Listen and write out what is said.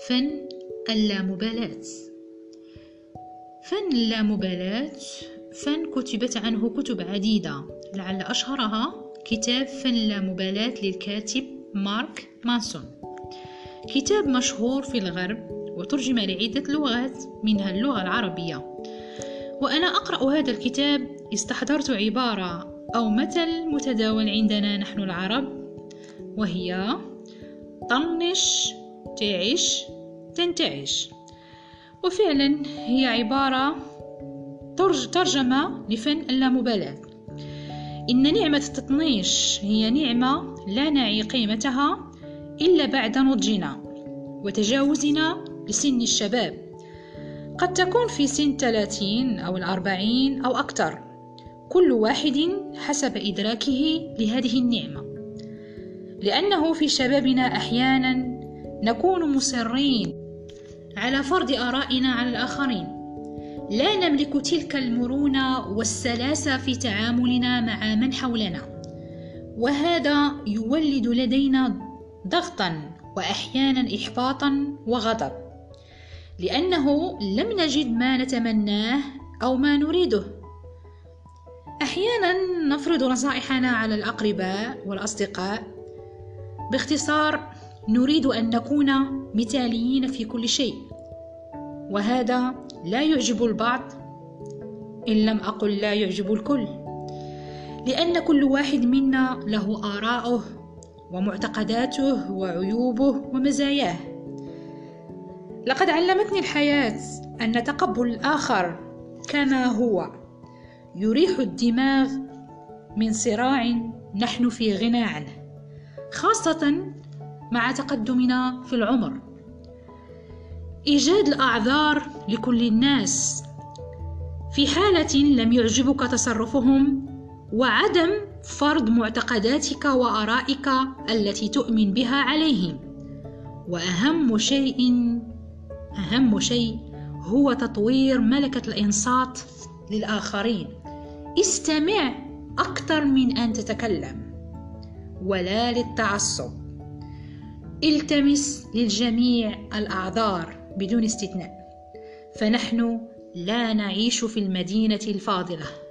فن اللامبالاة. فن اللامبالاة فن كتبت عنه كتب عديدة، لعل أشهرها كتاب فن اللامبالاة للكاتب مارك مانسون. كتاب مشهور في الغرب وترجم لعدة لغات منها اللغة العربية. وأنا أقرأ هذا الكتاب استحضرت عبارة أو مثل متداول عندنا نحن العرب، وهي طنش تعش تنتعش. وفعلا هي عبارة ترجمة لفن اللامبالاة. إن نعمة التطنيش هي نعمة لا نعي قيمتها إلا بعد نضجنا وتجاوزنا لسن الشباب، قد تكون في سن 30 أو 40 أو أكثر، كل واحد حسب إدراكه لهذه النعمة. لأنه في شبابنا أحيانا نكون مصرين على فرض آرائنا على الآخرين، لا نملك تلك المرونة والسلاسة في تعاملنا مع من حولنا، وهذا يولد لدينا ضغطا وأحيانا إحباطا وغضب، لأنه لم نجد ما نتمناه أو ما نريده. أحيانا نفرض نصائحنا على الأقرباء والأصدقاء، باختصار نريد أن نكون مثاليين في كل شيء، وهذا لا يعجب البعض، إن لم أقل لا يعجب الكل، لأن كل واحد منا له آراءه ومعتقداته وعيوبه ومزاياه. لقد علمتني الحياة أن تقبل الآخر كما هو يريح الدماغ من صراع نحن في غنى عنه، خاصة مع تقدمنا في العمر. إيجاد الأعذار لكل الناس في حالة لم يعجبك تصرفهم، وعدم فرض معتقداتك وآرائك التي تؤمن بها عليهم. وأهم شيء هو تطوير ملكة الإنصات للآخرين. استمع أكثر من أن تتكلم، ولا للتعصب. التمس للجميع الأعذار بدون استثناء، فنحن لا نعيش في المدينة الفاضلة.